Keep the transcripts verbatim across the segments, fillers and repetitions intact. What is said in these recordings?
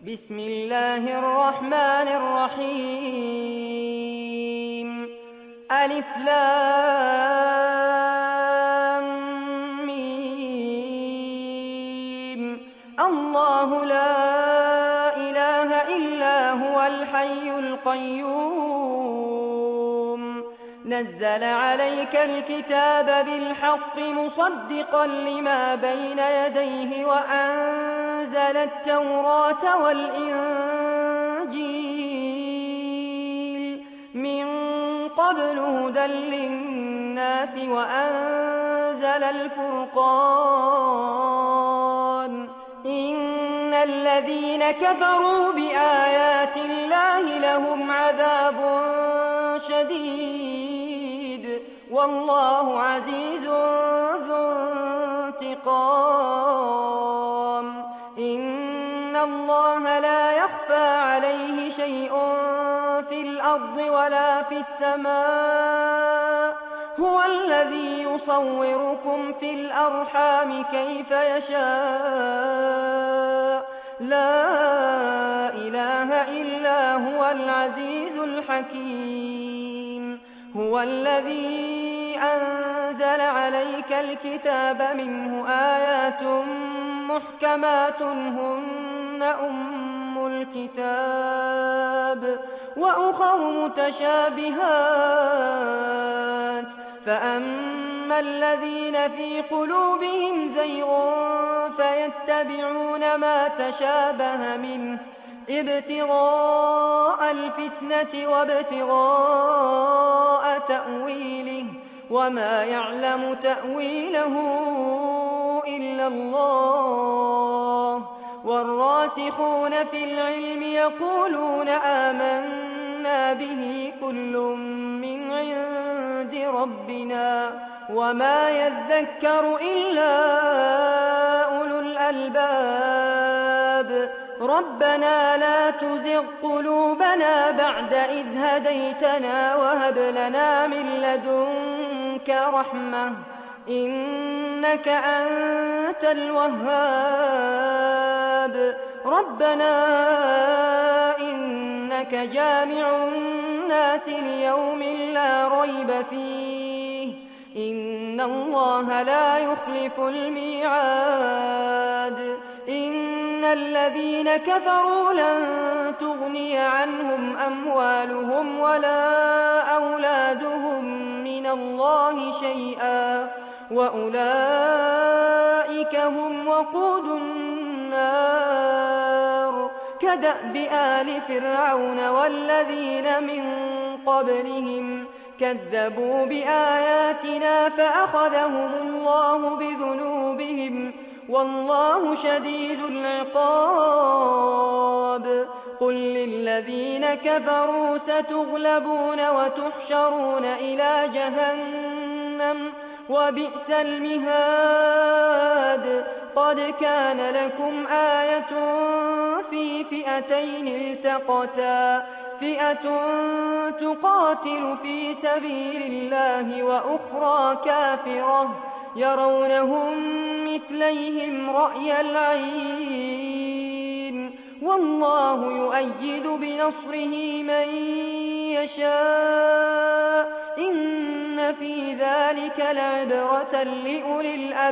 بسم الله الرحمن الرحيم ألف لام ميم الله لا إله إلا هو الحي القيوم نزل عليك الكتاب بالحق مصدقا لما بين يديه وأنزل التوراة والإنجيل من قبل هدى للناس وأنزل الفرقان إن الذين كفروا بآيات الله لهم عذاب شديد والله عزيز ذو انتقام إن الله لا يخفى عليه شيء في الأرض ولا في السماء هو الذي يصوركم في الأرحام كيف يشاء لا إله إلا هو العزيز الحكيم هو الذي أنزل عليك الكتاب منه آيات محكمات هن أم الكتاب وأخر متشابهات فأما الذين في قلوبهم زيغ فيتبعون ما تشابه منه ابتغاء الفتنة وابتغاء تأويله وما يعلم تأويله إلا الله والراسخون في العلم يقولون آمنا به كل من عند ربنا وما يذكر إلا أولو الألباب ربنا لا تزغ قلوبنا بعد إذ هديتنا وهب لنا من لدنك رحمة إنك أنت الوهاب ربنا إنك جامع الناس ليوم لا ريب فيه إن الله لا يخلف الميعاد إن الذين كفروا لن تغني عنهم أموالهم ولا أولادهم من الله شيئا وأولئك هم وقود النار كدأب آل فرعون والذين من قبلهم كذبوا بآياتنا فأخذهم الله بذنوبهم والله شديد العقاب قل للذين كفروا ستغلبون وتحشرون إلى جهنم وبئس المهاد قد كان لكم آية في فئتين التقتا فئة تقاتل في سبيل الله وأخرى كافرة يرونهم مثليهم رأي العين والله يؤيد بنصره من يشاء إن في ذلك لعبرة لأولي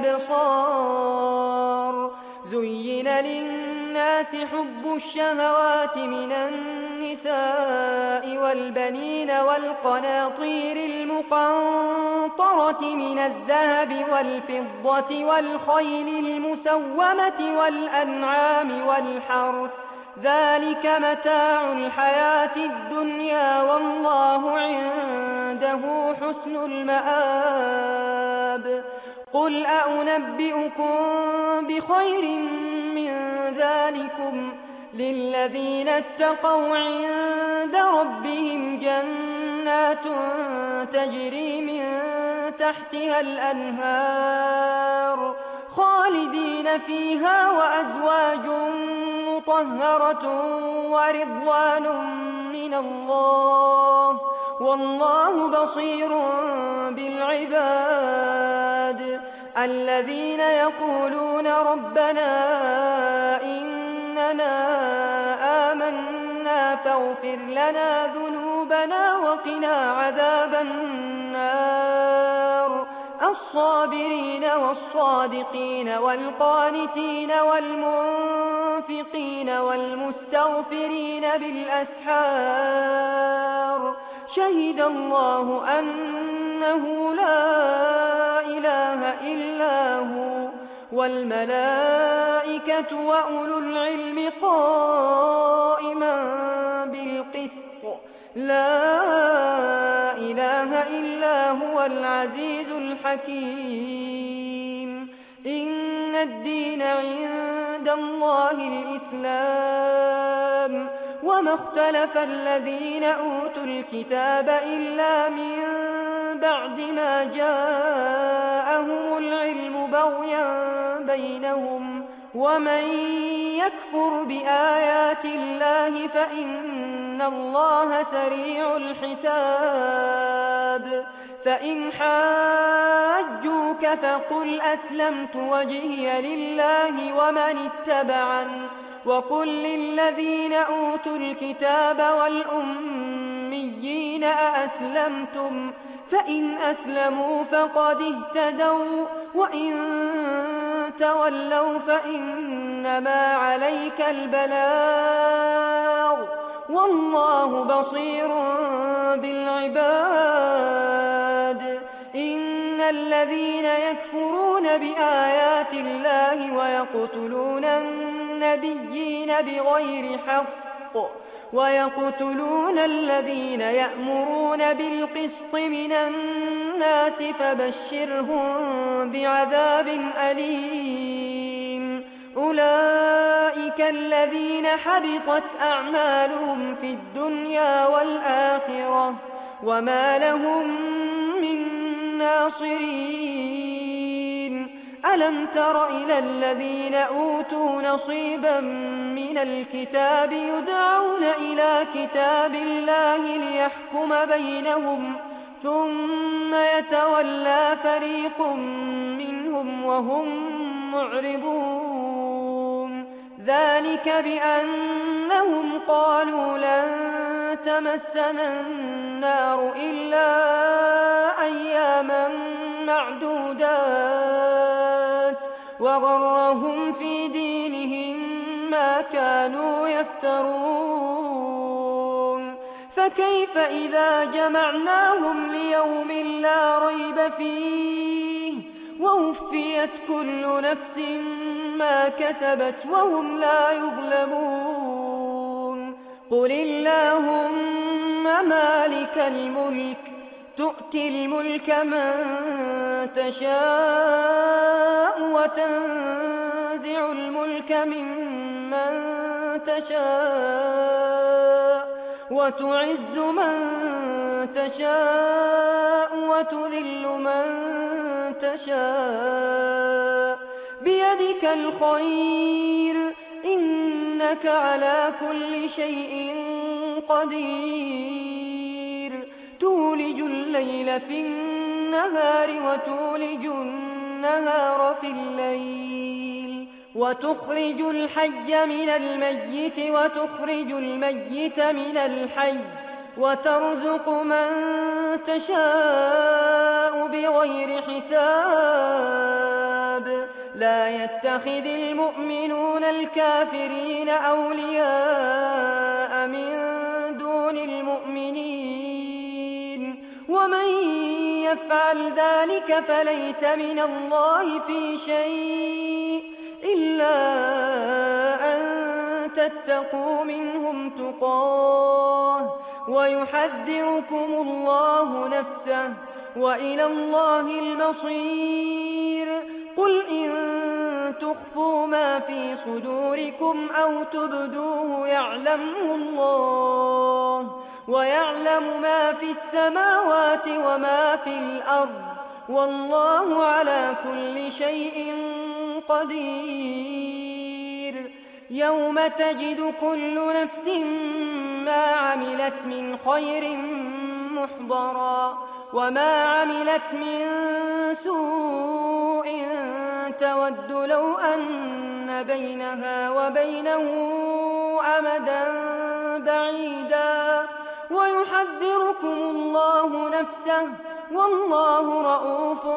الأبصار زين للناس حب الشهوات من النساء والبنين والقناطير المقنطرة من الذهب والفضة والخيل المسومة والأنعام والحرث ذلك متاع الحياة الدنيا والله عنده حسن المآب قل أنبئكم بخير من ذلكم للذين اتقوا عند ربهم جنات تجري من تحتها الأنهار خالدين فيها وأزواج مطهرة ورضوان من الله والله بصير بالعباد الذين يقولون ربنا إننا فاغفر لنا ذنوبنا وقنا عذاب النار الصابرين والصادقين والقانتين والمنفقين والمستغفرين بالأسحار شهد الله أنه لا إله إلا هو والملائكة وأولو العلم قائما بالقسط لا إله إلا هو العزيز الحكيم إن الدين عند الله الإسلام وما اختلف الذين أوتوا الكتاب إلا من بعد ما جاءهم العلم بغيا بينهم ومن يكفر بآيات الله فإن الله سريع الحساب فإن حاجوك فقل أسلمت وجهي لله ومن اتبعني وقل للذين أوتوا الكتاب والأميين أأسلمتم فإن أسلموا فقد اهتدوا وإن تولوا فإنما عليك البلاغ والله بصير بالعباد إن الذين يكفرون بآيات الله ويقتلون النبيين بغير حق ويقتلون الذين يأمرون بالقسط من الناس فبشرهم بعذاب أليم أولئك الذين حبطت أعمالهم في الدنيا والآخرة وما لهم من ناصرين ألم تر إلى الذين أوتوا نصيبا من الكتاب يدعون إلى كتاب الله ليحكم بينهم ثم يتولى فريق منهم وهم معرضون ذلك بأنهم قالوا لن تمسنا النار إلا أياما معدودات وغرهم في دينهم ما كانوا يفترون فكيف إذا جمعناهم ليوم لا ريب فيه ووفيت كل نفس ما كسبت وهم لا يظلمون قل اللهم مالك الملك تؤتي الملك من تشاء وتنزع الملك ممن تشاء وتعز من تشاء وتذل من تشاء بيدك الخير إنك على كل شيء قدير تولج الليل في النهار وتولج النهار في الليل وتخرج الحي من الميت وتخرج الميت من الحي وترزق من تشاء بغير حساب لا يتخذ المؤمنون الكافرين أولياء من دون المؤمنين ومن يفعل ذلك فليس من الله في شيء إلا أن تتقوا منهم تقاه ويحذركم الله نفسه وإلى الله المصير قل إن تخفوا ما في صدوركم أو تبدوه يعلمه الله ويعلم ما في السماوات وما في الأرض والله على كل شيء قدير يوم تجد كل نفس ما عملت من خير محضرا وما عملت من سوء تود لو أن بينها وبينه أمدا بعيدا بعيدا ويحذركم الله نفسه والله رءوف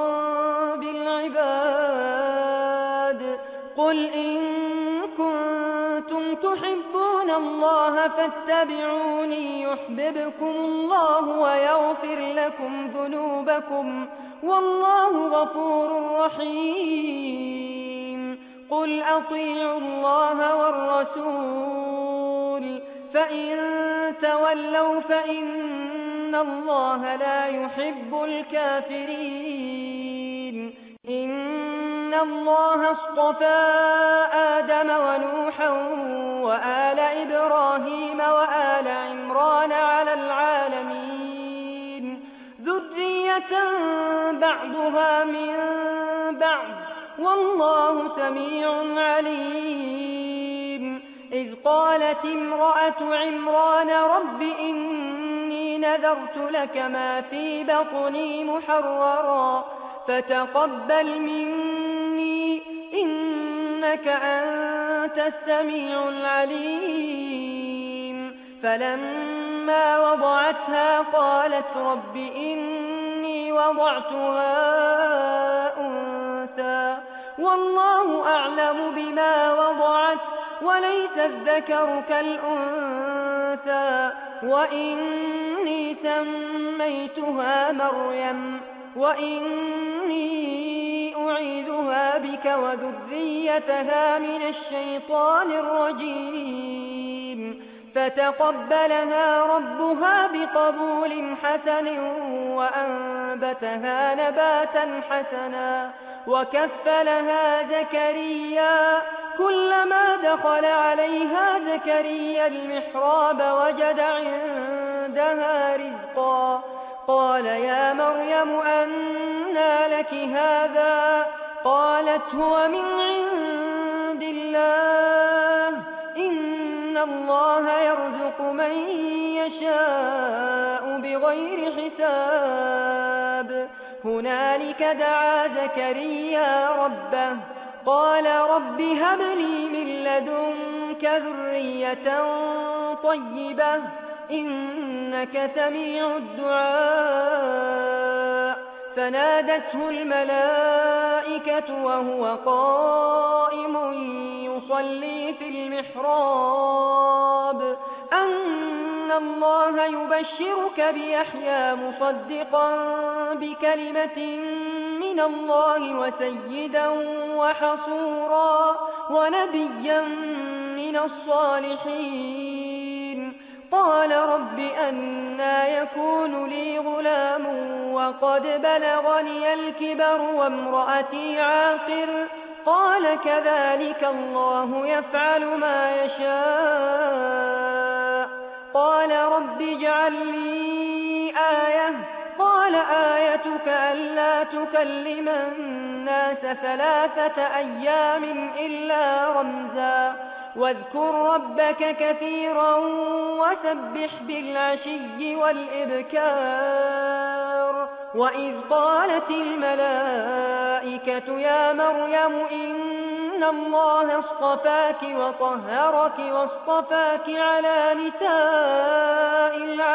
بالعباد قل إن كنتم تحبون الله فاتبعوني يحببكم الله ويغفر لكم ذنوبكم والله غفور رحيم قل أطيعوا الله والرسول فإن تولوا فإن الله لا يحب الكافرين إن الله اصطفى آدم ونوحا وآل إبراهيم وآل عمران على العالمين ذرية بعضها من بعض والله سميع عليم إذ قالت امرأة عمران رب إني نذرت لك ما في بطني محررا فتقبل مني إنك أنت السميع العليم فلما وضعتها قالت رب إني وضعتها أنثى والله أعلم بما وضعت وليس الذكر كالأنثى وإني سميتها مريم وإني أعيذها بك وذريتها من الشيطان الرجيم فتقبلها ربها بقبول حسن وأنبتها نباتا حسنا وكفلها زكريا كلما دخل عليها زكريا المحراب وجد عندها رزقا قال يا مريم أنى لك هذا قالت هو من عند الله إن الله يرزق من يشاء بغير حساب هنالك دعا زكريا ربه قال رب هب لي من لدنك ذرية طيبة إنك سميع الدعاء فنادته الملائكة وهو قائم يصلي في المحراب أن الله يبشرك بيحيى مصدقا بكلمة من الله وسيدا وحصورا ونبيا من الصالحين قال رب أنى يكون لي غلام وقد بلغني الكبر وامرأتي عاقر قال كذلك الله يفعل ما يشاء قال رب اجعل لي آية قال آيتك ألا تكلم الناس ثلاثة أيام إلا رمزا واذكر ربك كثيرا وسبح بالعشي والإبكار وإذ قالت الملائكة يا مريم إن الله اصطفاك وطهرك واصطفاك على نساء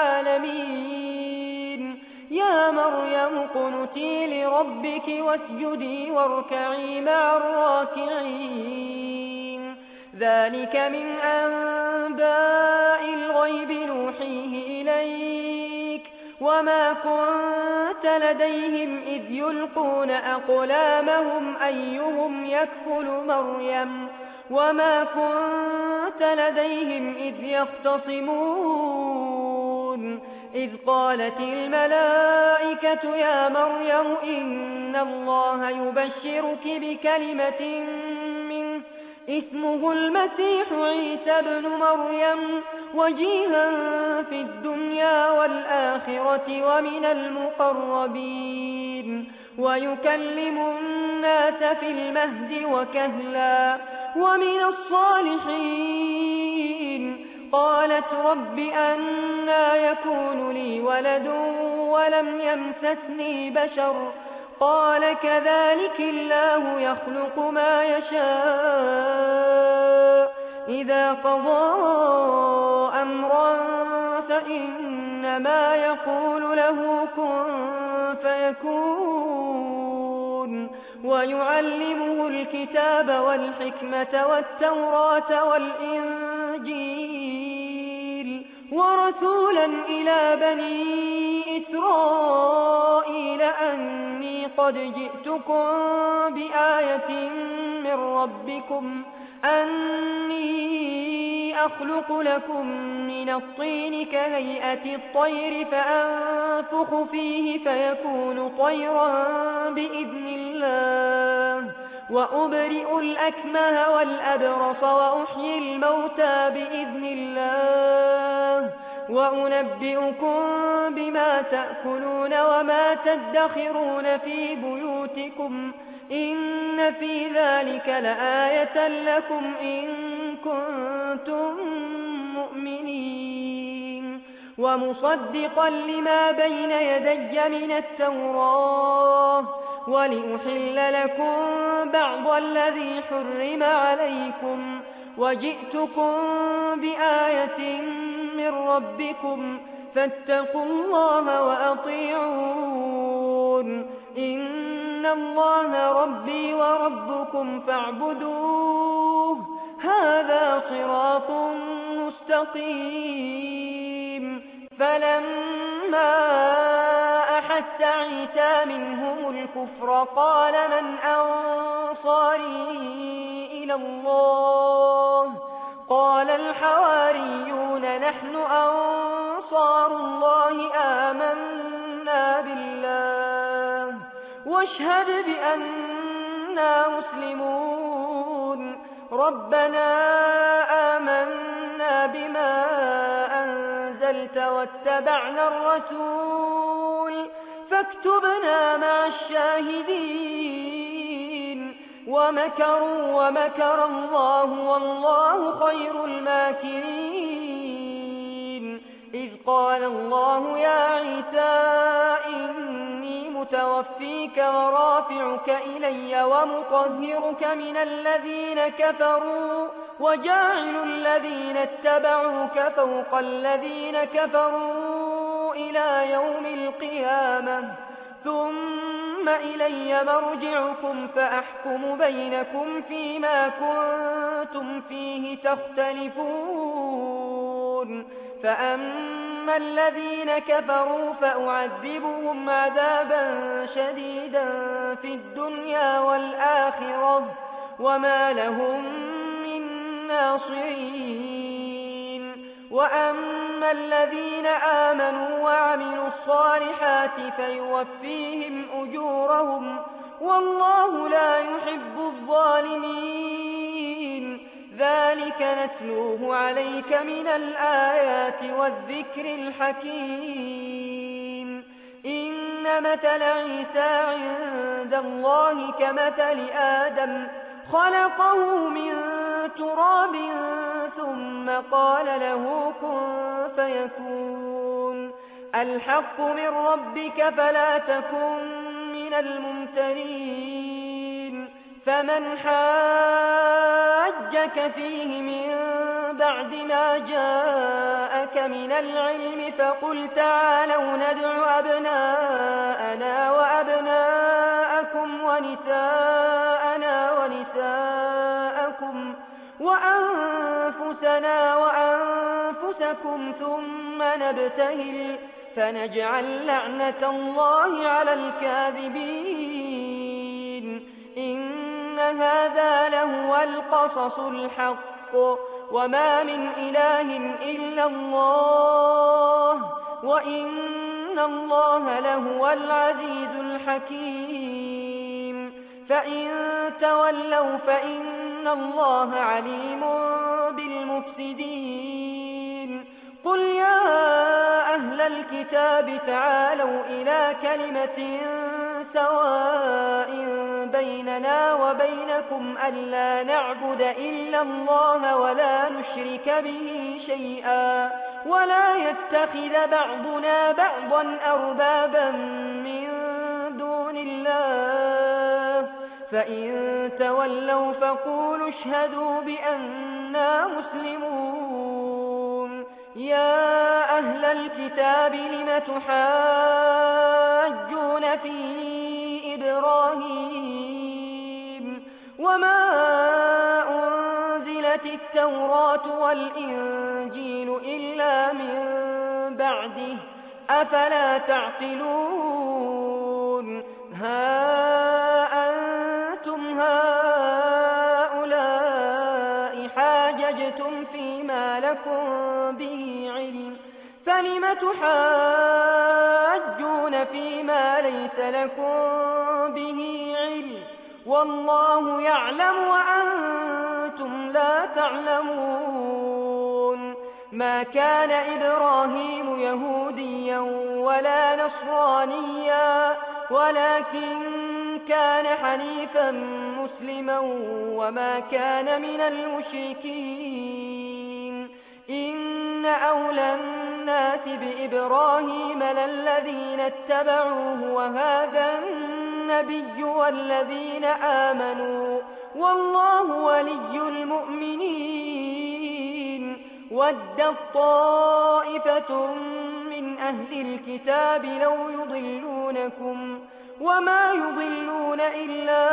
العالمين يا مريم قنتي لربك واسجدي واركعي مع الراكعين ذلك من أنباء الغيب نوحيه إليك وما كنت لديهم إذ يلقون أقلامهم أيهم يكفل مريم وما كنت لديهم إذ يختصمون إذ قالت الملائكة يا مريم إن الله يبشرك بكلمة منه اسمه المسيح عيسى ابن مريم وجيها في الدنيا والآخرة ومن المقربين ويكلم الناس في المهد وكهلا ومن الصالحين قالت رب أنى يكون لي ولد ولم يمسسني بشر قال كذلك الله يخلق ما يشاء إذا قضى أمرا فإنما يقول له كن فيكون ويعلمه الكتاب والحكمة والتوراة والإنجيل ورسولا إلى بني إسرائيل أني قد جئتكم بآية من ربكم أني أخلق لكم من الطين كهيئة الطير فأنفخ فيه فيكون طيرا بإذن الله وأبرئ الأكمه والأبرص وأحيي الموتى بإذن الله وأنبئكم بما تأكلون وما تدخرون في بيوتكم إن في ذلك لآية لكم إن كنتم مؤمنين ومصدقا لما بين يدي من التوراة ولأحل لكم بعض الذي حرم عليكم وجئتكم بآية من ربكم فاتقوا الله وأطيعون إن الله ربي وربكم فاعبدوه هذا صراط مستقيم فلما أحس عيسى منهم الكفر قال من أنصاري إلى الله قال الحواريون نحن أنصار الله آمنا بالله واشهد بأننا مسلمون ربنا آمنا بما أنزلت واتبعنا الرسول فاكتبنا مع الشاهدين ومكروا ومكر الله والله خير الماكرين إذ قال الله يا عيسى إني متوفيك ورافعك إلي ومطهرك من الذين كفروا وجاعل الذين اتبعوك فوق الذين كفروا إلى يوم القيامة ثم إلي مرجعكم فأحكم بينكم فيما كنتم فيه تختلفون فأما الذين كفروا فأعذبهم عذابا شديدا في الدنيا والآخرة وما لهم من ناصرين وأما الذين آمنوا وعملوا الصالحات فيوفيهم أجورهم والله لا يحب الظالمين ذلك نتلوه عليك من الآيات والذكر الحكيم إن مثل عيسى عند الله كمثل آدم خلقه من تراب ثم قال له كن فيكون الحق من ربك فلا تكن من الممترين فمن حاجك فيه من بعد ما جاءك من العلم فقل تعالوا ندع أبناءنا وأبناءكم ونساءنا ونساءكم وأنفسنا وأنفسكم ثم نبتهل فنجعل لعنة الله على الكاذبين إن هذا لهو القصص الحق وما من إله إلا الله وإن الله لهو العزيز الحكيم فإن تولوا فإن الله عليم بالمفسدين قل يا أهل الكتاب تعالوا إلى كلمة سواء بيننا وبينكم ألا نعبد إلا الله ولا نشرك به شيئا ولا يتخذ بعضنا بعضا أربابا من دون الله فإن تولوا فقولوا اشهدوا بأننا مسلمون يا أهل الكتاب لم تحاجون في إبراهيم وما أنزلت التوراة والإنجيل إلا من بعده أفلا تعقلون ها أنتم هؤلاء حاججتم فيما لكم به علم فلم تحاجون فيما ليس لكم به علم والله يعلم وأنتم لا تعلمون ما كان إبراهيم يهوديا ولا نصرانيا ولكن كان حنيفا مسلما وما كان من المشركين إن أولى الناس بإبراهيم للذين اتبعوه وهذا النبي والذين آمنوا والله ولي المؤمنين ودت طائفة من أهل الكتاب لو يضلونكم وما يضلون إلا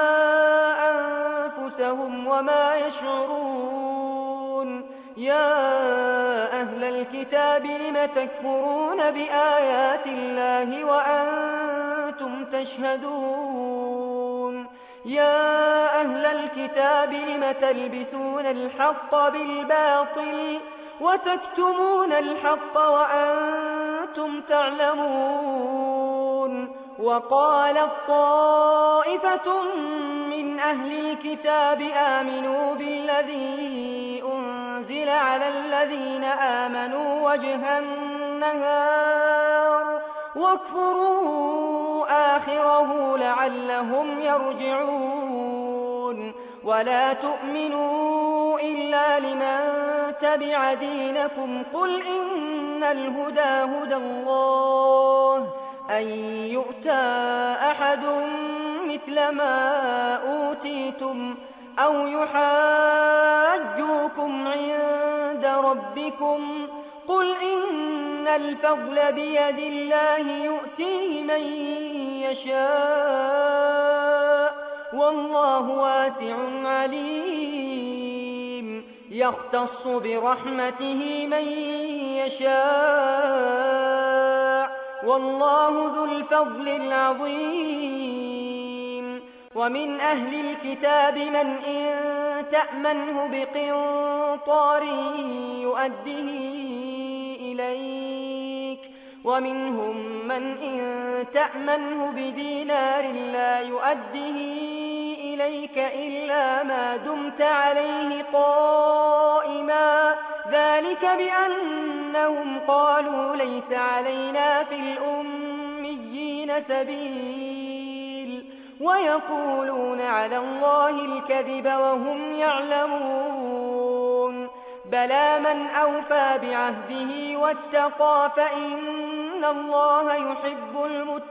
أنفسهم وما يشعرون يا أهل الكتاب لم تكفرون بآيات الله وأنتم تشهدون يا أهل الكتاب لم تلبسون الحق بالباطل وتكتمون الحق وأنتم تعلمون وقالت طائفة من أهل الكتاب آمنوا بالذي أنزل على الذين آمنوا وجه النهار واكفروا آخره لعلهم يرجعون ولا تؤمنوا إلا لمن تبع دينكم قل إن الهدى هدى الله أن يؤتى أحد مثل ما أوتيتم أو يحاجوكم عند ربكم قل إن الفضل بيد الله يؤتيه من يشاء والله واسع عليم يختص برحمته من يشاء والله ذو الفضل العظيم ومن أهل الكتاب من إن تأمنه بقنطار يؤديه إليك ومنهم من إن تأمنه بدينار لا يؤديه إليك إلا ما دمت عليه قائما ذلك بأنهم قالوا ليس علينا في الأميين سبيل ويقولون على الله الكذب وهم يعلمون بلى من أوفى بعهده واتقى فإن الله يحب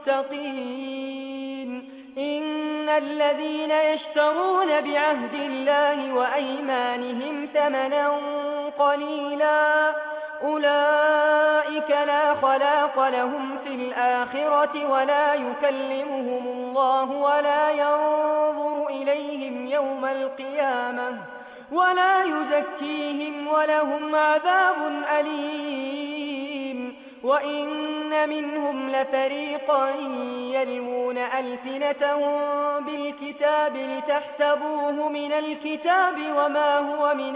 المتقين إن الذين يشترون بعهد الله وأيمانهم ثمنا قليلا أولئك لا خلاق لهم في الآخرة ولا يكلمهم الله ولا ينظر إليهم يوم القيامة ولا يزكيهم ولهم عذاب أليم وإن منهم لفريقا يلمون ألسنتهم بالكتاب لتحسبوه من الكتاب وما هو من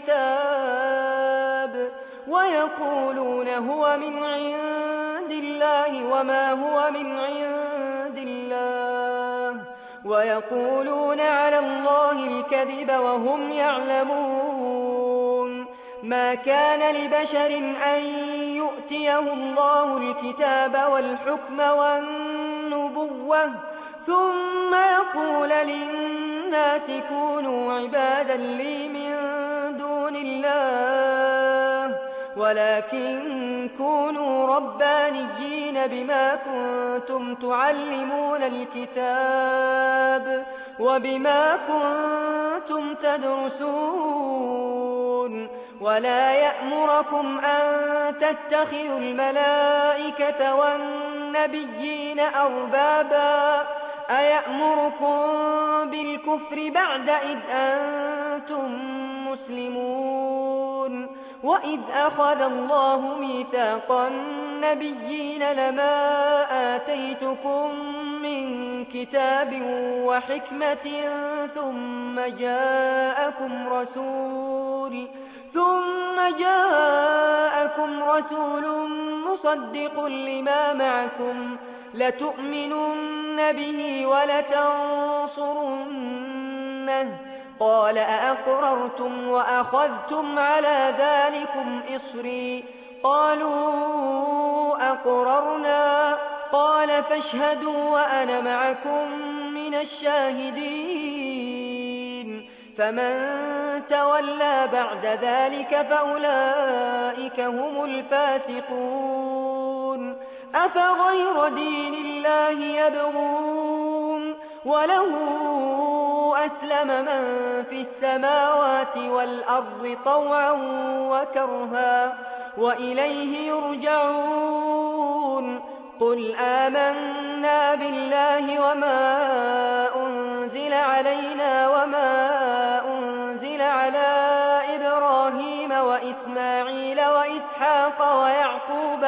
الكتاب ويقولون هو من عند الله وما هو من عند الله ويقولون على الله الكذب وهم يعلمون ما كان لبشر أن يؤتيه الله الكتاب والحكم والنبوة ثم يقول للناس كونوا عبادا لي من دون الله ولكن كونوا ربانيين بما كنتم تعلمون الكتاب وبما كنتم تدرسون ولا يأمركم أن تتخذوا الملائكة والنبيين أربابا أيأمركم بالكفر بعد إذ أنتم مسلمون وإذ أخذ الله ميثاق النبيين لما آتيتكم من كتاب وحكمة ثم جاءكم رسول ثم جاءكم رسول مصدق لما معكم لتؤمنن به ولتنصرنه قال أأقررتم وأخذتم على ذلكم إصري قالوا أقررنا قال فاشهدوا وأنا معكم من الشاهدين فمن تولى بعد ذلك فأولئك هم الفاسقون أفغير دين الله يبغون وله أسلم من في السماوات والأرض طوعا وكرها وإليه يرجعون قل آمنا بالله وما أنزل علينا وما أنزل على إبراهيم وإسماعيل وإسحاق ويعقوب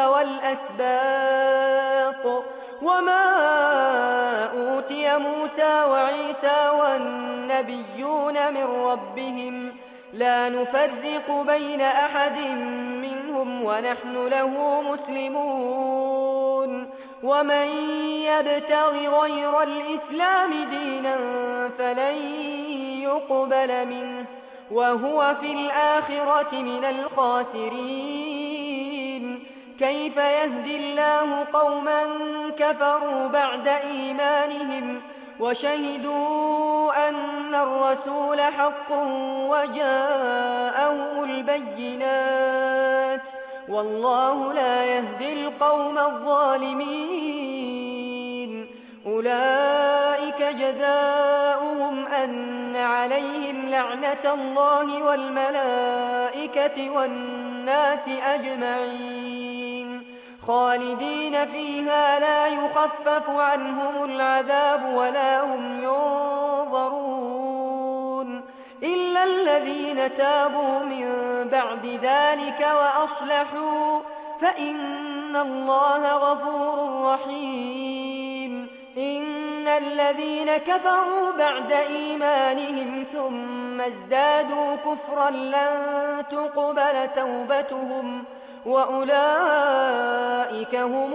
والأسباط وما أوتي موسى وعيسى والنبيون من ربهم لا نفرق بين أحد منهم ونحن له مسلمون ومن يبتغ غير الإسلام دينا فلن يقبل منه وهو في الآخرة من الخاسرين كيف يهدي الله قوما كفروا بعد إيمانهم وشهدوا أن الرسول حق وجاءهم البينات والله لا يهدي القوم الظالمين أولئك جزاؤهم أن عليهم لعنة الله والملائكة والناس أجمعين خالدين فيها لا يخفف عنهم العذاب ولا هم ينظرون إلا الذين تابوا من بعد ذلك وأصلحوا فإن الله غفور رحيم إن الذين كفروا بعد إيمانهم ثم ازدادوا كفرا لن تقبل توبتهم وأولئك هم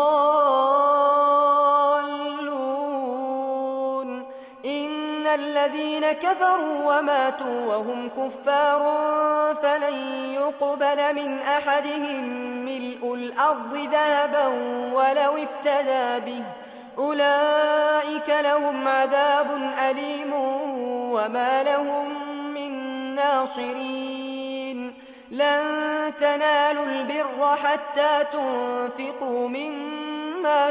الضالون إن الذين كفروا وماتوا وهم كفار فلن يقبل من أحدهم ملء الأرض ذهبا ولو افتدى به أولئك لهم عذاب أليم وما لهم من ناصرين لن تنالوا البر حتى تنفقوا مما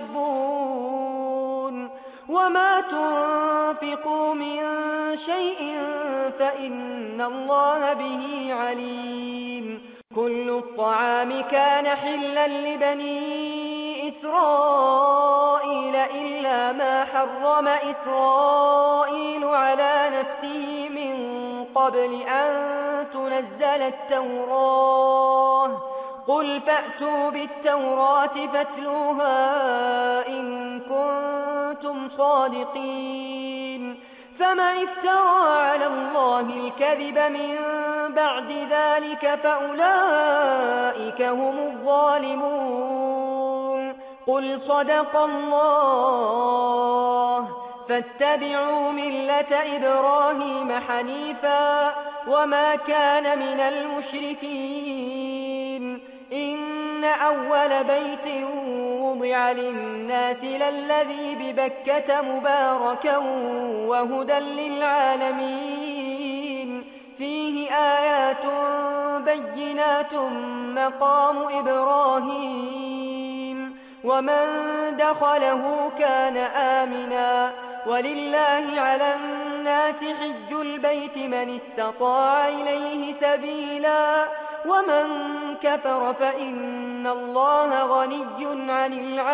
تحبون وما تنفقوا من شيء فإن الله به عليم كل الطعام كان حلا لبني إسرائيل إلا ما حرم إسرائيل على نفسه من قبل أن تنزل التوراة قل فأتوا بالتوراة فاتلوها إن كنتم صادقين فمن افترى على الله الكذب من بعد ذلك فأولئك هم الظالمون قل صدق الله فاتبعوا ملة إبراهيم حنيفا وما كان من المشركين إن أول بيت وضع للناس للذي ببكة مباركا وهدى للعالمين فيه آيات بينات مقام إبراهيم ومن دخله كان آمنا ولله على الناس للناس حج البيت من استطاع إليه سبيلا ومن كفر فإن الله غني عن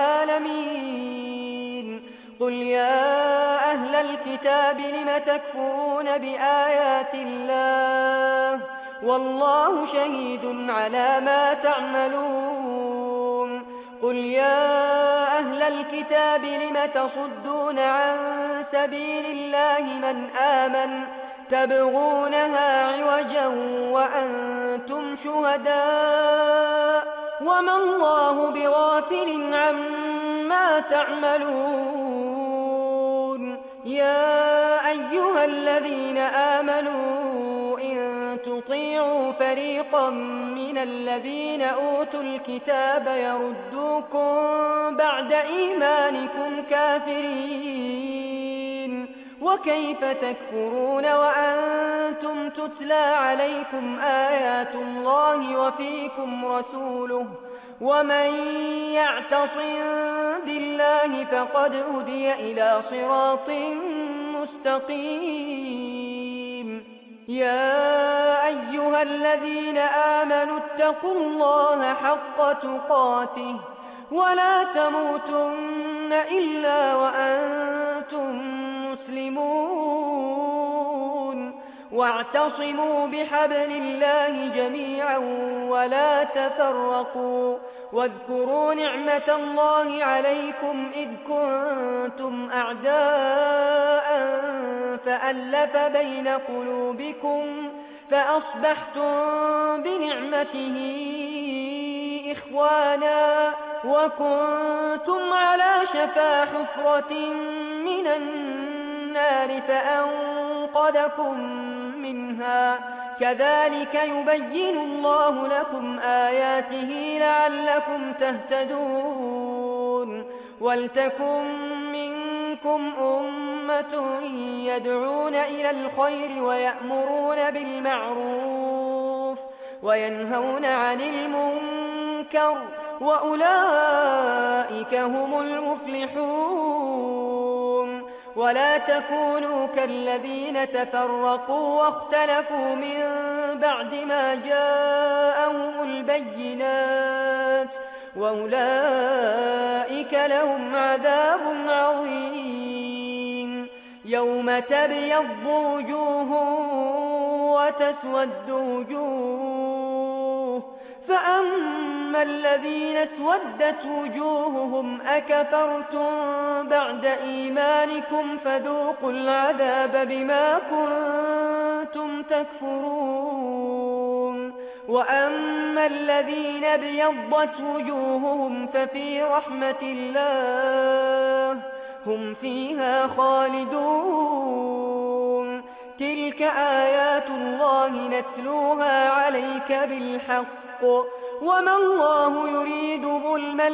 العالمين قل يا أهل الكتاب لم تكفرون بآيات الله والله شهيد على ما تعملون قل يا أهل الكتاب لم تصدون عن سبيل الله من آمن تبغونها عوجا وأنتم شهداء وما الله بغافل عما تعملون يا أيها الذين آمنوا إن تطيعوا فريقا من الذين أوتوا الكتاب يردوكم بعد إيمانكم كافرين وكيف تكفرون وأنتم تتلى عليكم آيات الله وفيكم رسوله ومن يعتصم بالله فقد هدي إلى صراط مستقيم يا أيها الذين آمنوا اتقوا الله حق تقاته ولا تموتن إلا وأنتم مسلمون واعتصموا بحبل الله جميعا ولا تفرقوا واذكروا نعمة الله عليكم إذ كنتم أعداء فألف بين قلوبكم فأصبحتم بنعمته إخوانا وكنتم على شفا حفرة من النار فأنقذكم منها كذلك يبين الله لكم آياته لعلكم تهتدون ولتكن منكم أمة يدعون إلى الخير ويأمرون بالمعروف وينهون عن المنكر وأولئك هم المفلحون ولا تكونوا كالذين تفرقوا واختلفوا من بعد ما جاءهم البينات وأولئك لهم عذاب عظيم يوم تبيض وجوه وتسود وجوه فأما الذين اسودت وجوههم أكفرتم بعد إيمانكم فذوقوا العذاب بما كنتم تكفرون وأما الذين ابيضت وجوههم ففي رحمة الله هم فيها خالدون تلك آيات الله نتلوها عليك بالحق وما الله يريد ظلما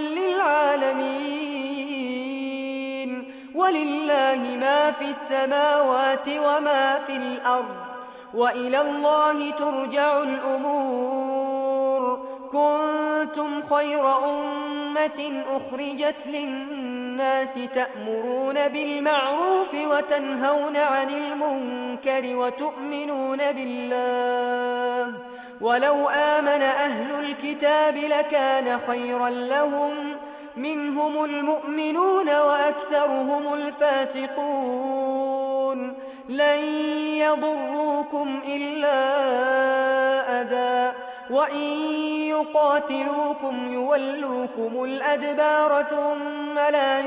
للعالمين ولله ما في السماوات وما في الأرض وإلى الله ترجع الأمور كنتم خير أمة أخرجت للناس تأمرون بالمعروف وتنهون عن المنكر وتؤمنون بالله ولو آمن أهل الكتاب لكان خيرا لهم منهم المؤمنون وأكثرهم الفاسقون لن يضروكم إلا أذى وإن يقاتلوكم يولوكم الأدبار ثم لا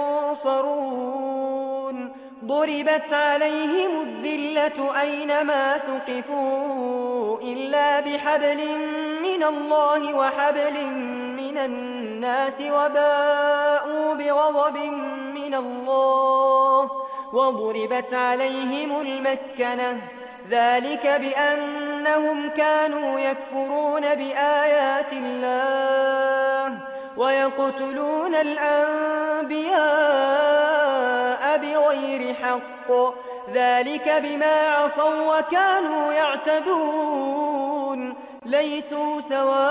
ينصرون ضربت عليهم الذلة أينما ثقفوا إلا بحبل من الله وحبل من الناس وباءوا بغضب من الله وضربت عليهم المسكنة ذلك بأنهم كانوا يكفرون بآيات الله ويقتلون الأنبياء بغير حق ذلك بما عصوا وكانوا يعتدون ليسوا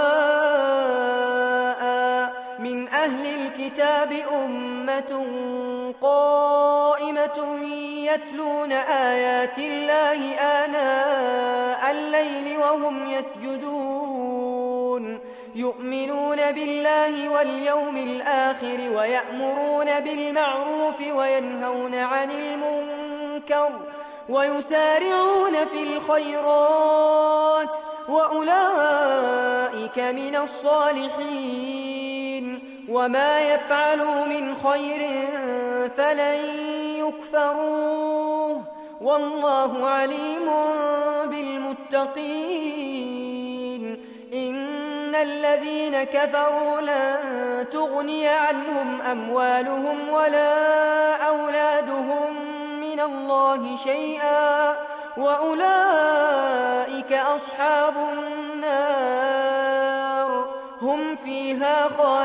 سواء من أهل الكتاب أمة قائمة يتلون آيات الله آناء الليل وهم يسجدون يؤمنون بالله واليوم الآخر ويأمرون بالمعروف وينهون عن المنكر ويسارعون في الخيرات وأولئك من الصالحين وما يفعلوا من خير فلن يكفروه والله عليم بالمتقين إن الذين كفروا لن تغني عنهم أموالهم ولا أولادهم من الله شيئا وأولئك أصحاب النار هم فيها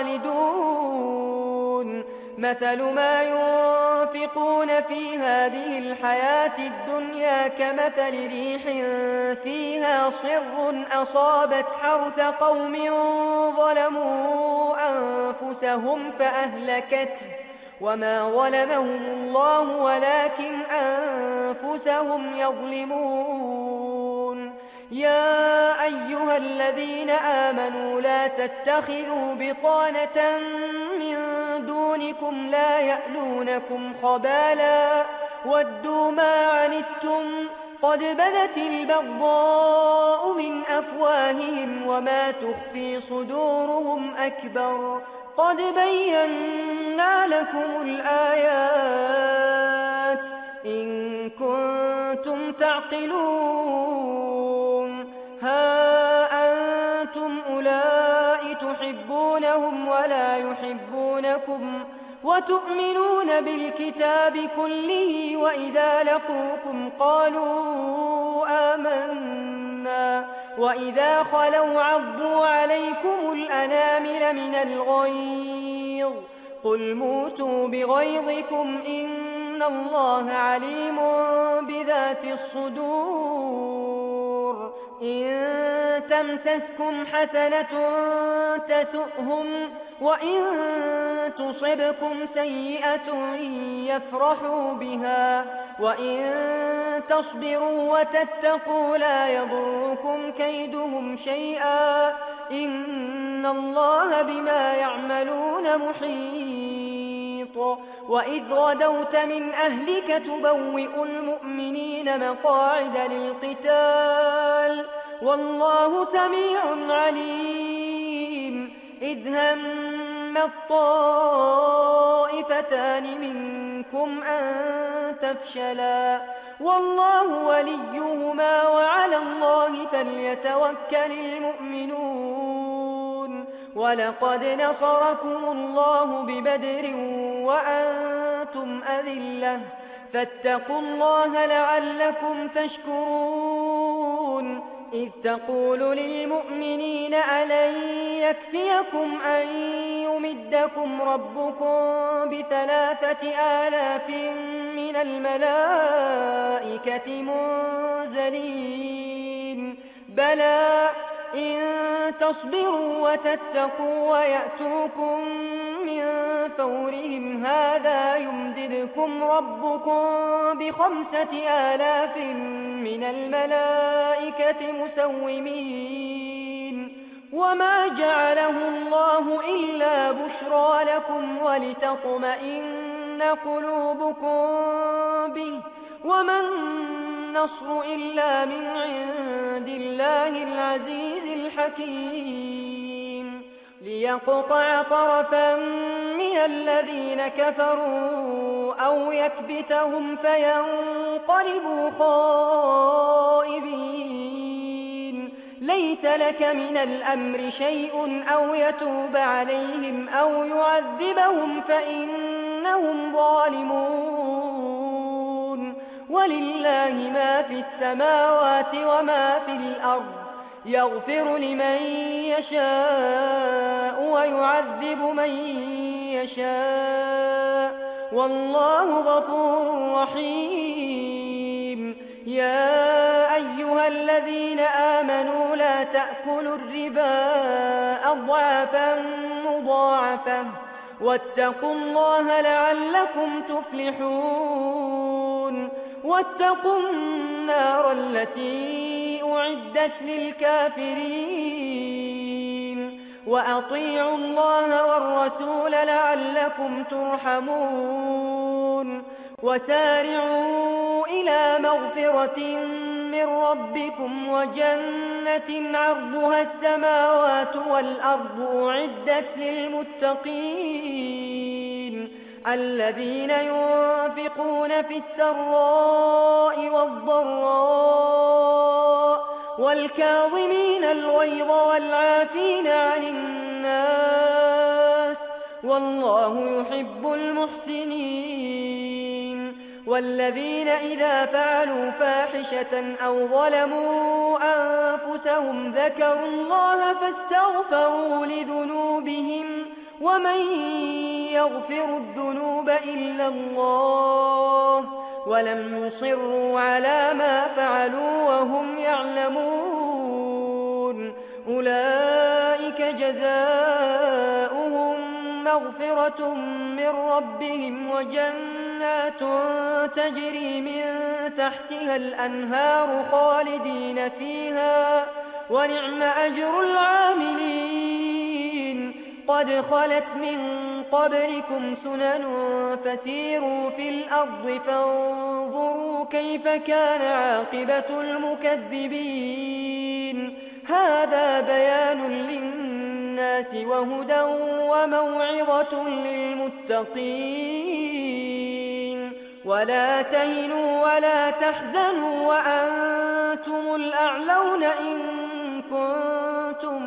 خالدون مثل ما ينفقون في هذه الحياة الدنيا كمثل ريح فيها صر أصابت حرث قوم ظلموا أنفسهم فأهلكته وما ظلمهم الله ولكن أنفسهم يظلمون يا أيها الذين آمنوا لا تتخذوا بطانة من دونكم لا يألونكم خبالا ودوا ما عنتم قد بدت البغضاء من أفواههم وما تخفي صدورهم أكبر قد بينا لكم الآيات إن كنتم تعقلون ها أنتم أولئك تحبونهم ولا يحبونكم وتؤمنون بالكتاب كله وإذا لقوكم قالوا آمنا وإذا خلوا عضوا عليكم الأنامل من الغيظ قل موتوا بغيظكم إن الله عليم بذات الصدور إن تمسسكم حسنة تسؤهم وإن تصبكم سيئة يفرحوا بها وإن تصبروا وتتقوا لا يضركم كيدهم شيئا إن الله بما يعملون محيط وإذ غدوت من أهلك تبوئ المؤمنين مقاعد للقتال والله سميع عليم إذ هم الطائفتان منكم أن تفشلا والله وليهما وعلى الله فليتوكل المؤمنون ولقد نصركم الله ببدر وأنتم أذلة فاتقوا الله لعلكم تشكرون إذ تقول للمؤمنين ألن يكفيكم أن يمدكم ربكم بثلاثة آلاف من الملائكة منزلين بلى إن تصبروا وتتقوا ويأتوكم من فورهم هذا يمددكم ربكم بخمسة آلاف من الملائكة مسومين وما جعله الله إلا بشرى لكم ولتطمئن قلوبكم به وما النصر إلا من عند الله العزيز الحكيم ليقطع طرفا من الذين كفروا أو يكبتهم فينقلبوا خائبين ليس لك من الأمر شيء أو يتوب عليهم أو يعذبهم فإنهم ظالمون ولله ما في السماوات وما في الأرض يغفر لمن يشاء ويعذب من يشاء والله غفور رحيم يا أيها الذين آمنوا لا تأكلوا الربا أضعافا مضاعفة واتقوا الله لعلكم تفلحون واتقوا النار التي أعدت للكافرين وأطيعوا الله والرسول لعلكم ترحمون وسارعوا إلى مغفرة من ربكم وجنة عرضها السماوات والأرض أعدت للمتقين الذين ينفقون في السراء والضراء والكاظمين الغيظ والعافين عن الناس والله يحب المحسنين والذين إذا فعلوا فاحشة أو ظلموا أنفسهم ذكروا الله فاستغفروا لذنوبهم ومن يغفر الذنوب إلا الله ولم يصروا على ما فعلوا وهم يعلمون أولئك جزاؤهم مغفرة من ربهم وجنات تجري من تحتها الأنهار خالدين فيها ونعم أجر العاملين قد خلت من قبلكم سنن فسيروا في الأرض فانظروا كيف كان عاقبة المكذبين هذا بيان للناس وهدى وموعظة للمتقين ولا تهنوا ولا تحزنوا وأنتم الأعلون إن كنتم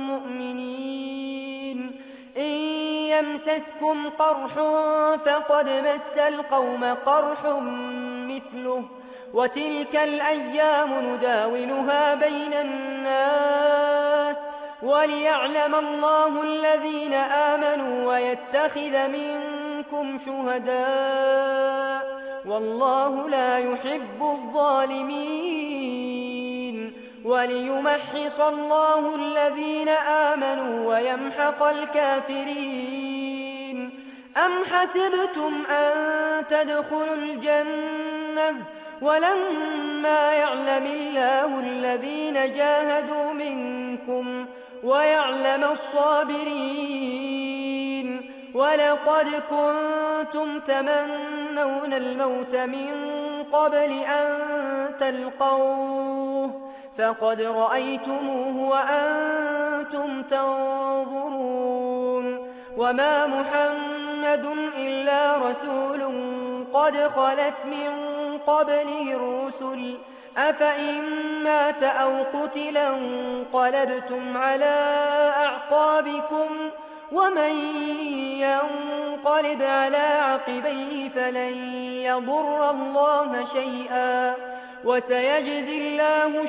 مؤمنين إن يمسسكم قرح فقد مس القوم قرح مثله وتلك الأيام نداولها بين الناس وليعلم الله الذين آمنوا ويتخذ منكم شهداء والله لا يحب الظالمين وليمحص الله الذين آمنوا ويمحق الكافرين أم حسبتم أن تدخلوا الجنة ولما يعلم الله الذين جاهدوا منكم ويعلم الصابرين ولقد كنتم تمنون الموت من قبل أن تلقوه فقد رأيتموه وأنتم تنظرون وما محمد إلا رسول قد خلت من قبله الرسل أفإن مات أو قتلا انقلبتم على أعقابكم ومن ينقلب على عقبيه فلن يضر الله شيئا وسيجزي الله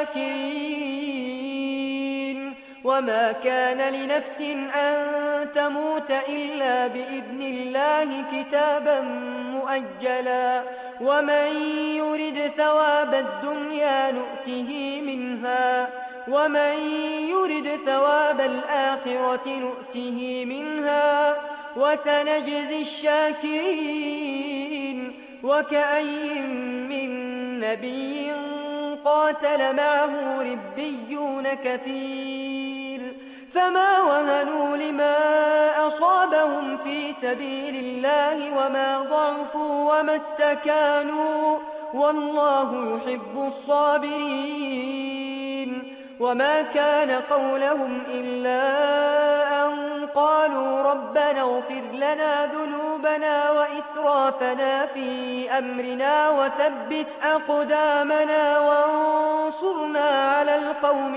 الشاكرين وما كان لنفس أن تموت إلا بإذن الله كتابا مؤجلا ومن يرد ثواب الدنيا نؤته منها ومن يرد ثواب الآخرة نؤته منها وسنجزي الشاكرين وكأي من نبي قاتل معه ربيون كثير فما وهنوا لما أصابهم في سبيل الله وما ضعفوا وما استكانوا والله يحب الصابرين وما كان قولهم إلا أن قالوا ربنا اغفر لنا ذنوبنا وإسرافنا في أمرنا وثبت أقدامنا وانصرنا على القوم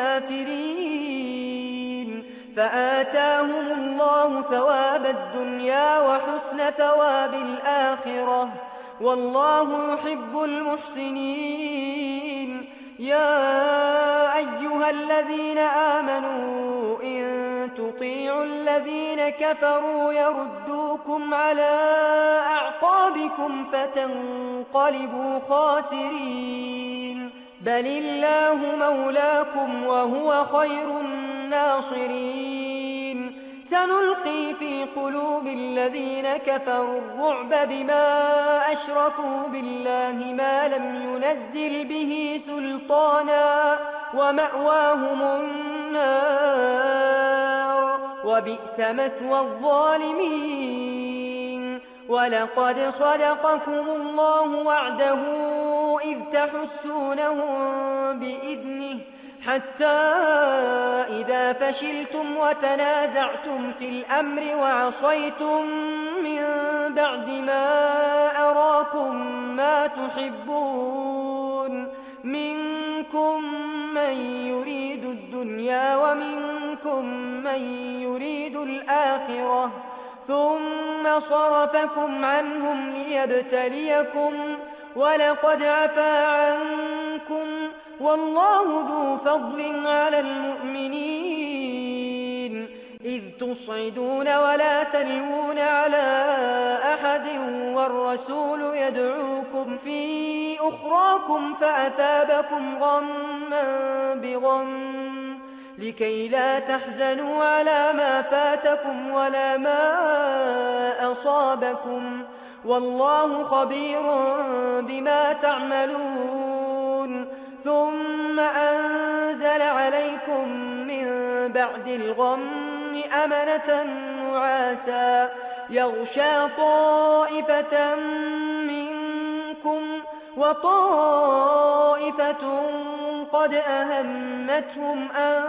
الكافرين فآتاهم الله ثواب الدنيا وحسن ثواب الآخرة والله يحب المحسنين يا أيها الذين آمنوا إن تطيعوا الذين كفروا يردوكم على أعقابكم فتنقلبوا خاسرين بل الله مولاكم وهو خير الناصرين سنلقي ويلقي في قلوب الذين كفروا الرعب بما أشركوا بالله ما لم ينزل به سلطانا ومأواهم النار وبئس مثوى الظالمين. ولقد صدقكم الله وعده إذ تحسونهم بإذنه حتى إذا فشلتم وتنازعتم في الأمر وعصيتم من بعد ما أراكم ما تحبون منكم من يريد الدنيا ومنكم من يريد الآخرة ثم صرفكم عنهم ليبتليكم ولقد عفا عنكم والله ذو فضل على المؤمنين إذ تصعدون ولا تلوون على أحد والرسول يدعوكم في أخراكم فأثابكم غما بغم لكي لا تحزنوا على ما فاتكم ولا ما أصابكم والله خبير بما تعملون. ثم أنزل عليكم من بعد الغم أمنة نعاسا يغشى طائفة منكم وطائفة قد أهمتهم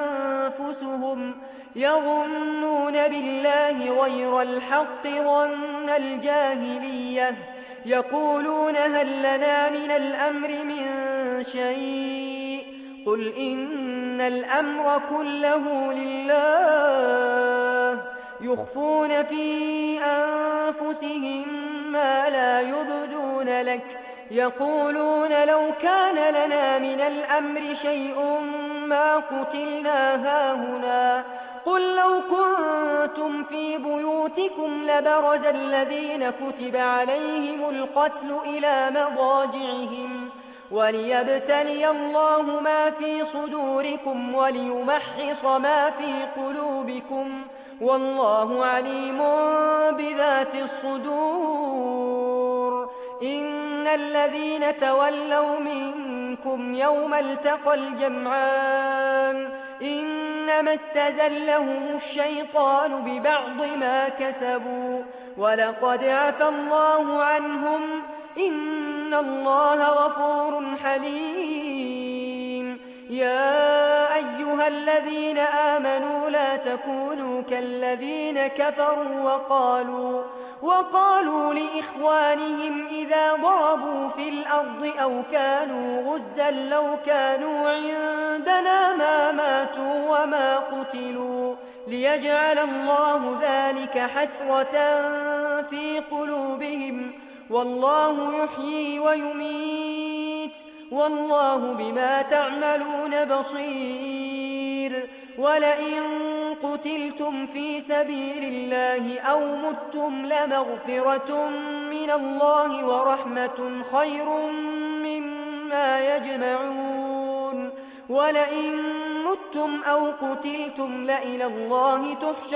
أنفسهم يظنون بالله غير الحق ظن الجاهلية يقولون هل لنا من الأمر من شيء قل إن الأمر كله لله يخفون في أنفسهم ما لا يبدون لك يقولون لو كان لنا من الأمر شيء ما قتلنا هاهنا قل لو كنتم في بيوتكم لبرز الذين كتب عليهم القتل إلى مضاجعهم وليبتلي الله ما في صدوركم وليمحص ما في قلوبكم والله عليم بذات الصدور. إن الذين تولوا منكم يوم التقى الجمعان إنما استزلهم الشيطان ببعض ما كسبوا ولقد عفى الله عنهم إن الله غفور حليم. يا أيها الذين آمنوا لا تكونوا كالذين كفروا وقالوا وقالوا لإخوانهم إذا ضربوا في الأرض أو كانوا غزا لو كانوا عندنا ما ماتوا وما قتلوا ليجعل الله ذلك حسرة في قلوبهم والله يحيي ويميت والله بما تعملون بصير. ولئن قتلتم في سبيل الله أو متم لمغفرة من الله ورحمة خير مما يجمعون. ولئن متم أو قتلتم لإلى الله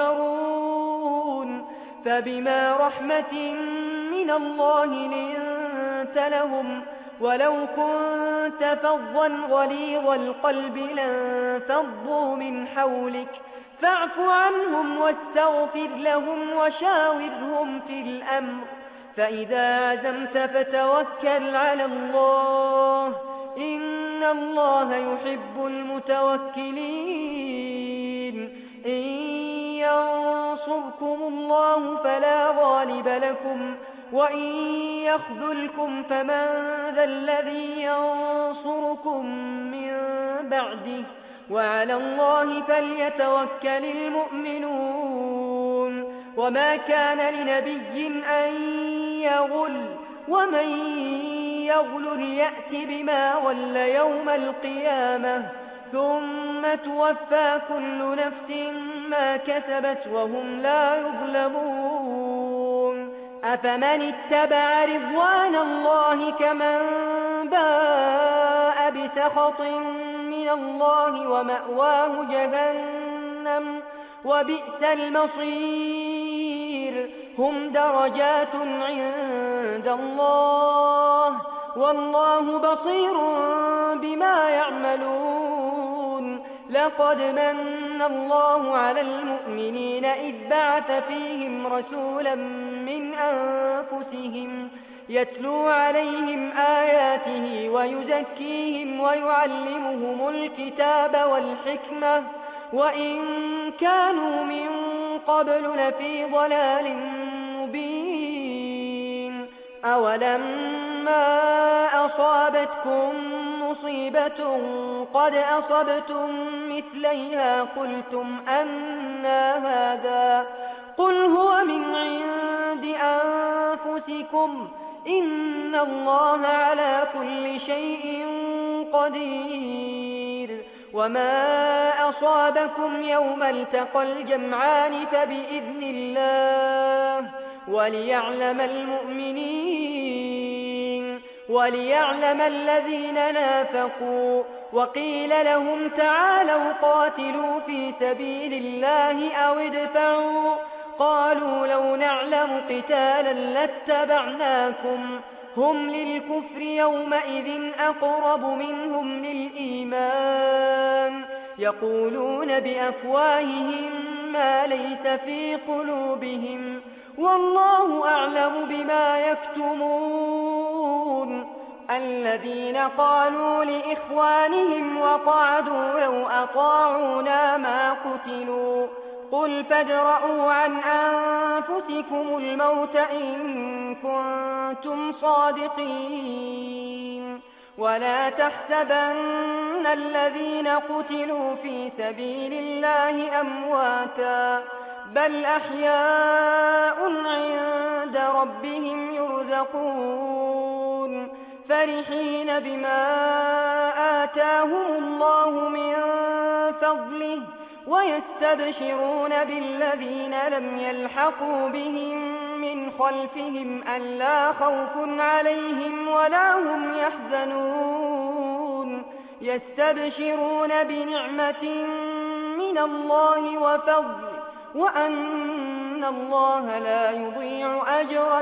تحشرون. فبما رحمة من الله لنت لهم ولو كنت فظا غليظ القلب لانفضوا من حولك فاعف عنهم واستغفر لهم وشاورهم في الأمر فإذا عزمت فتوكل على الله إن الله يحب المتوكلين. إن ينصركم الله فلا غالب لكم وإن يخذلكم فمن ذا الذي ينصركم من بعده وعلى الله فليتوكل المؤمنون. وما كان لنبي أن يغل ومن يغل يأت بما غل يوم القيامة ثم توفى كل نفس ما كسبت وهم لا يظلمون. أفمن اتبع رضوان الله كمن باء بسخط من الله ومأواه جهنم وبئس المصير هم درجات عند الله والله بصير بما يعملون لقد من الله على المؤمنين إذ بعث فيهم رسولا من أنفسهم يتلو عليهم آياته ويزكيهم ويعلمهم الكتاب والحكمة وإن كانوا من قبل لفي ضلال مبين أولما أصابتكم مصيبة قد أصبتم مثليها قلتم أنى هذا قل هو من عند أنفسكم إن الله على كل شيء قدير وما أصابكم يوم التقى الجمعان فبإذن الله وليعلم المؤمنين وليعلم الذين نافقوا وقيل لهم تعالوا قاتلوا في سبيل الله أو ادفعوا قالوا لو نعلم قتالا لاتبعناكم هم للكفر يومئذ أقرب منهم للإيمان يقولون بأفواههم ما ليس في قلوبهم والله أعلم بما يكتمون الذين قالوا لإخوانهم وقعدوا لو أطاعونا ما قتلوا قل فادرءوا عن أنفسكم الموت إن كنتم صادقين ولا تحسبن الذين قتلوا في سبيل الله أمواتا بل أحياء عند ربهم يرزقون فرحين بما آتاهم الله من فضله ويستبشرون بالذين لم يلحقوا بهم من خلفهم ألا خوف عليهم ولا هم يحزنون يستبشرون بنعمة من الله وفضل وأن الله لا يضيع أجر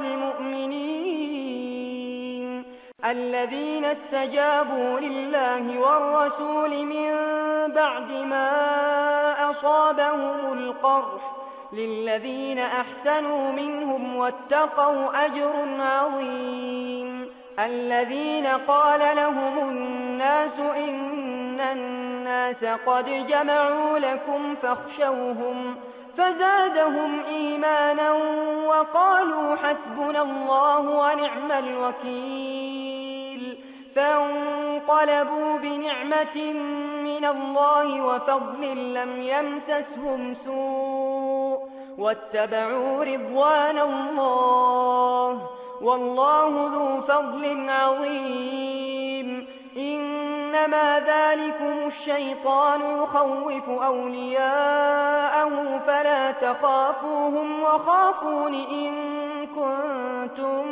المؤمنين الذين استجابوا لله والرسول من بعد ما أصابهم القرح للذين أحسنوا منهم واتقوا أجر عظيم الذين قال لهم الناس إن الناس قد جمعوا لكم فاخشوهم فزادهم إيمانا وقالوا حسبنا الله ونعم الوكيل فانقلبوا بنعمة من الله وفضل لم يمسسهم سوء واتبعوا رضوان الله والله ذو فضل عظيم إنما ذلكم الشيطان يخوف أولياءه فلا تخافوهم وخافون إن كنتم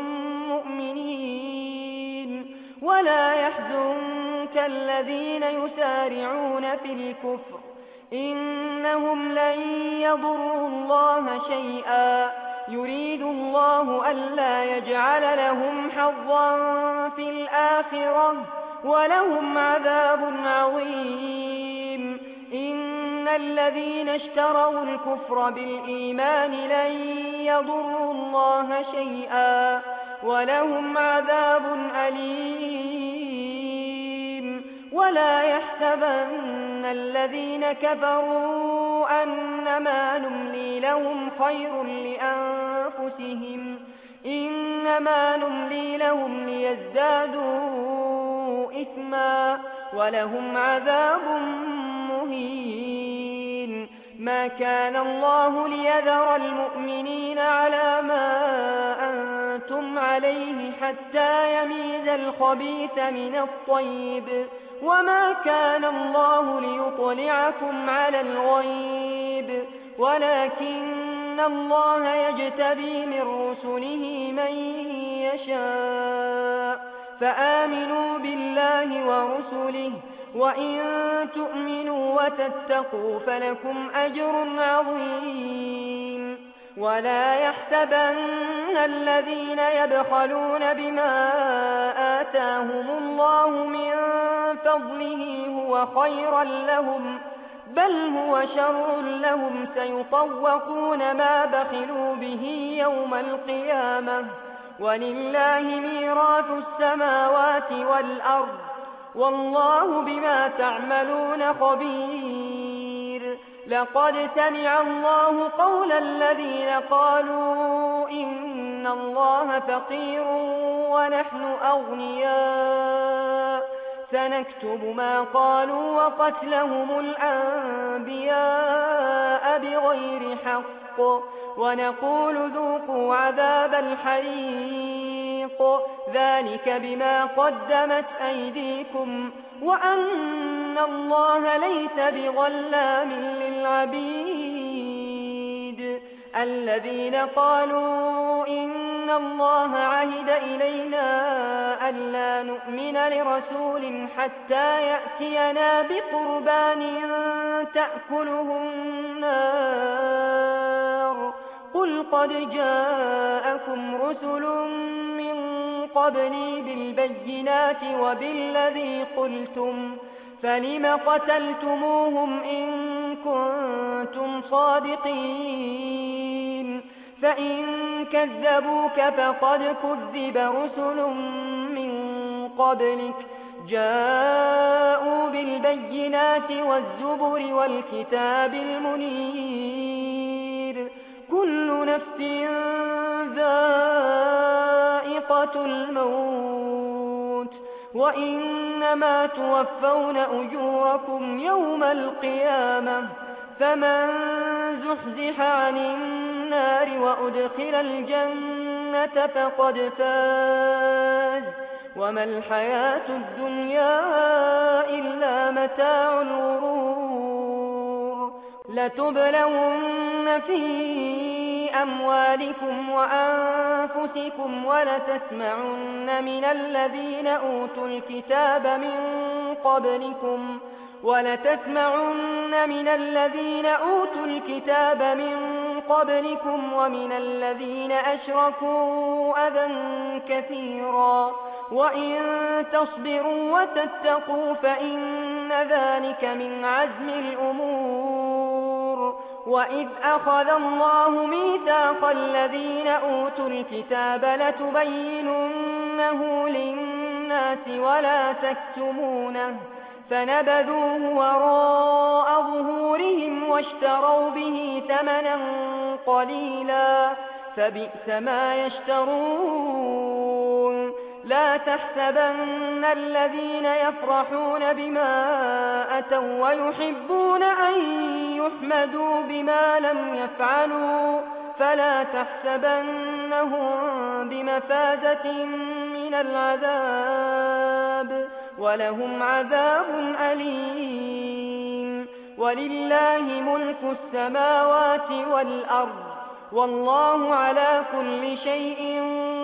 مؤمنين ولا يحزنك الذين يسارعون في الكفر إنهم لن يضروا الله شيئا يريد الله ألا يجعل لهم حظا في الآخرة ولهم عذاب عظيم إن الذين اشتروا الكفر بالإيمان لن يضروا الله شيئا ولهم عذاب أليم ولا يحسبن الذين كفروا أنما نملي لهم خير لأنفسهم إنما نملي لهم ليزدادوا إثما ولهم عذاب مهين ما كان الله ليذر المؤمنين على ما أنتم عليه حتى يميز الخبيث من الطيب وما كان الله ليطلعكم على الغيب ولكن الله يجتبي من رسله من يشاء فآمنوا بالله ورسله وإن تؤمنوا وتتقوا فلكم أجر عظيم ولا يحسبن الذين يبخلون بما آتاهم الله من فضله هو خيرا لهم بل هو شر لهم سيطوقون ما بخلوا به يوم القيامة ولله ميراث السماوات والأرض والله بما تعملون خبير. لقد سمع الله قول الذين قالوا إن الله فقير ونحن أغنياء سنكتب ما قالوا وقتلهم الأنبياء بغير حق ونقول ذوقوا عذاب الحريق ذلك بما قدمت أيديكم وأن الله ليس بظلام للعبيد. الذين قالوا إن الله عهد إلينا ألا نؤمن لرسول حتى يأتينا بقربان تأكله النار قل قد جاءكم رسل من قبلي بالبينات وبالذي قلتم فلم قتلتموهم إن كنتم صادقين فإن كذبوك فقد كذب رسل من قبلك جاءوا بالبينات والزبر والكتاب المنير كل نفس ذائقة الموت وإنما توفون أجوركم يوم القيامة فمن زحزح عن النار وأدخل الجنة فقد فاز وما الحياة الدنيا إلا متاع الغرور. لتبلون في أموالكم وأنفسكم ولتسمعن من الذين أوتوا الكتاب من قبلكم ولتسمعن من الذين أوتوا الكتاب من قبلكم ومن الذين أشركوا أذى كثيرا وإن تصبروا وتتقوا فإن ذلك من عزم الأمور. وإذ أخذ الله ميثاق الذين أوتوا الكتاب لتبيننه للناس ولا تكتمونه فنبذوه وراء ظهورهم واشتروا به ثمنا قليلا فبئس ما يشترون. لا تحسبن الذين يفرحون بما أتوا ويحبون أن يحمدوا بما لم يفعلوا فلا تحسبنهم بمفازة من العذاب ولهم عذاب أليم. ولله ملك السماوات والأرض والله على كل شيء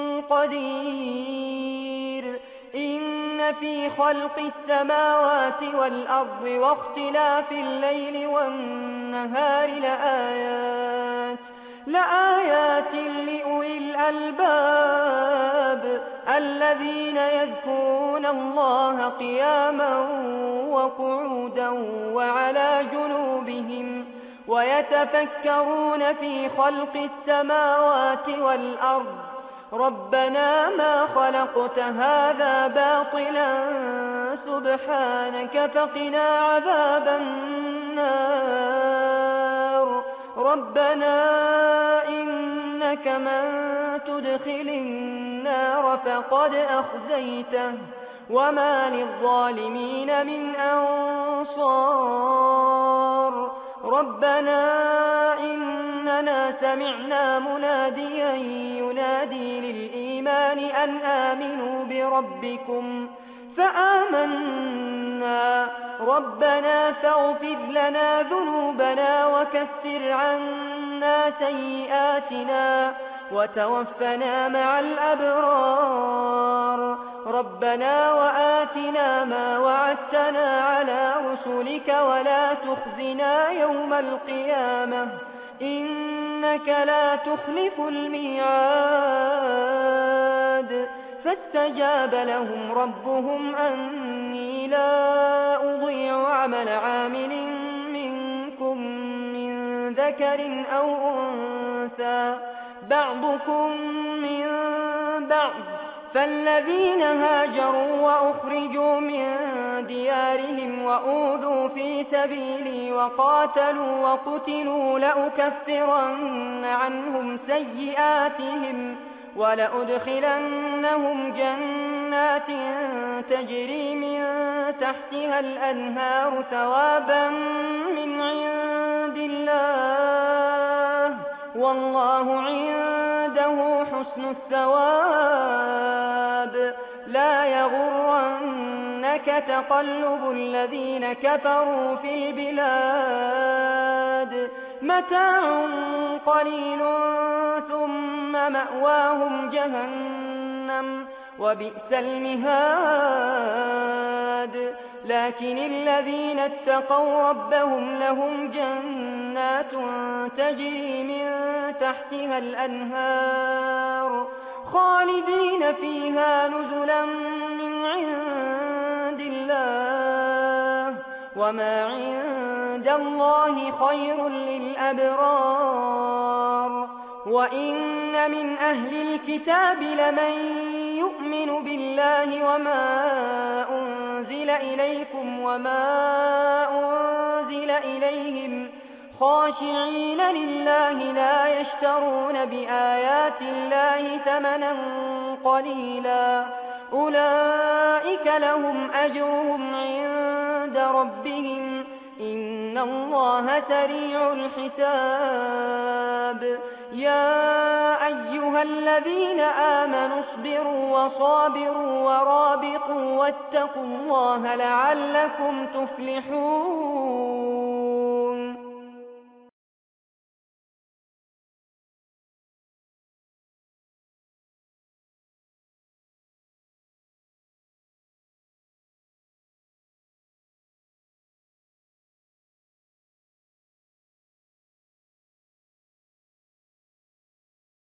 قدير. إن في خلق السماوات والأرض واختلاف الليل والنهار لآيات لآيات لأولي الألباب الذين يذكرون الله قياما وقعودا وعلى جنوبهم ويتفكرون في خلق السماوات والأرض ربنا ما خلقت هذا باطلا سبحانك فقنا عذاب النار. ربنا إنك من تدخل النار فقد أخزيته وما للظالمين من أنصار. ربنا إننا سمعنا مناديا ينادي للإيمان أن آمنوا بربكم فآمنا ربنا فاغفر لنا ذنوبنا وكفر عنا سيئاتنا وتوفنا مع الأبرار. ربنا وآتنا ما وعدتنا على رسلك ولا تخزنا يوم القيامة إنك إنك لا تخلف الميعاد فاستجاب لهم ربهم أني لا أضيع عمل عامل منكم من ذكر أو أنثى بعضكم من بعض فالذين هاجروا وأخرجوا من ديارهم وأوذوا في سبيلي وقاتلوا وقتلوا لأكفرن عنهم سيئاتهم ولأدخلنهم جنات تجري من تحتها الأنهار ثوابا من عند الله والله عنده حسن الثواب لا يغرنك تقلب الذين كفروا في البلاد متاع قليل ثم مأواهم جهنم وبئس المهاد لكن الذين اتقوا ربهم لهم جنات تجري من تحتها الأنهار خالدين فيها نزلا من عند الله وما عند الله خير للأبرار وإن من أهل الكتاب لمن يؤمن بالله وما أنزل إليكم وما أنزل إليهم خاشعين لله لا يشترون بآيات الله ثمنا قليلا أولئك لهم أجرهم عند ربهم إن الله سريع الحساب يا أيها الذين آمنوا اصبروا وصابروا ورابطوا واتقوا الله لعلكم تفلحون